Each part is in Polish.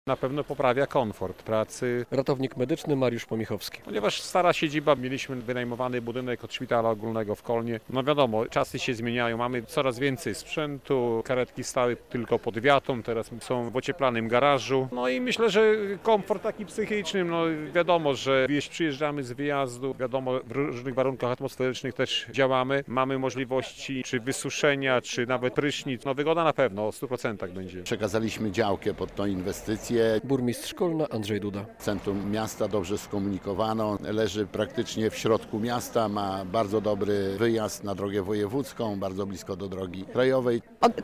Na pewno poprawia komfort pracy. Ratownik medyczny Mariusz Pomichowski. Ponieważ stara siedziba, mieliśmy wynajmowany budynek od szpitala ogólnego w Kolnie. No wiadomo, czasy się zmieniają, mamy coraz więcej sprzętu, karetki stały tylko pod wiatą, teraz są w ocieplanym garażu. No i myślę, że komfort taki psychiczny, no wiadomo, że jeśli przyjeżdżamy z wyjazdu, wiadomo, w różnych warunkach atmosferycznych też działamy. Mamy możliwości czy wysuszenia, czy nawet prysznic. No wygoda na pewno, w 100% będzie. Przekazaliśmy działkę pod tą inwestycję. Burmistrz Kolna Andrzej Duda. Centrum miasta dobrze skomunikowano, leży praktycznie w środku miasta, ma bardzo dobry wyjazd na drogę wojewódzką, bardzo blisko do drogi krajowej. Od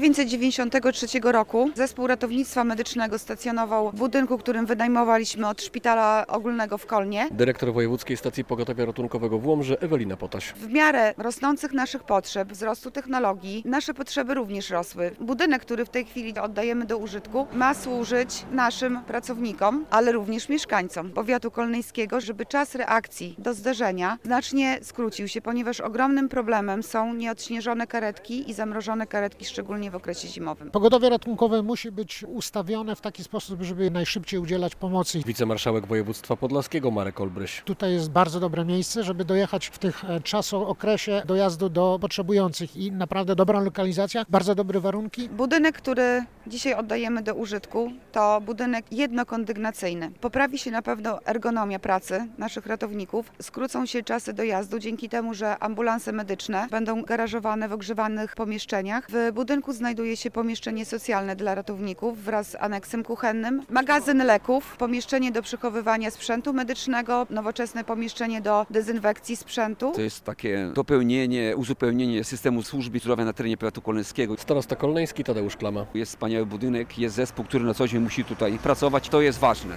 1993 roku zespół ratownictwa medycznego stacjonował w budynku, którym wynajmowaliśmy od szpitala ogólnego w Kolnie. Dyrektor Wojewódzkiej Stacji Pogotowia Ratunkowego w Łomży Ewelina Potaś. W miarę rosnących naszych potrzeb, wzrostu technologii, nasze potrzeby również rosły. Budynek, który w tej chwili oddajemy do użytku, ma służyć naszym pracownikom, ale również mieszkańcom powiatu kolnyjskiego, żeby czas reakcji do zdarzenia znacznie skrócił się, ponieważ ogromnym problemem są nieodśnieżone karetki i zamrożone karetki, szczególnie w okresie zimowym. Pogotowie ratunkowe musi być ustawione w taki sposób, żeby najszybciej udzielać pomocy. Wicemarszałek województwa podlaskiego Marek Olbryś. Tutaj jest bardzo dobre miejsce, żeby dojechać w tych okresie dojazdu do potrzebujących i naprawdę dobra lokalizacja, bardzo dobre warunki. Budynek, który dzisiaj oddajemy do użytku, to budynek jednokondygnacyjny. Poprawi się na pewno ergonomia pracy naszych ratowników, skrócą się czasy dojazdu dzięki temu, że ambulanse medyczne będą garażowane w ogrzewanych pomieszczeniach. W budynku znajduje się pomieszczenie socjalne dla ratowników wraz z aneksem kuchennym, magazyn leków, pomieszczenie do przechowywania sprzętu medycznego, nowoczesne pomieszczenie do dezynfekcji sprzętu. To jest takie dopełnienie, uzupełnienie systemu służby zdrowia na terenie powiatu kolnyjskiego. Starosta kolneński Tadeusz Klama. Jest wspaniały budynek, jest zespół, który na co dzień musi tutaj pracować. To jest ważne.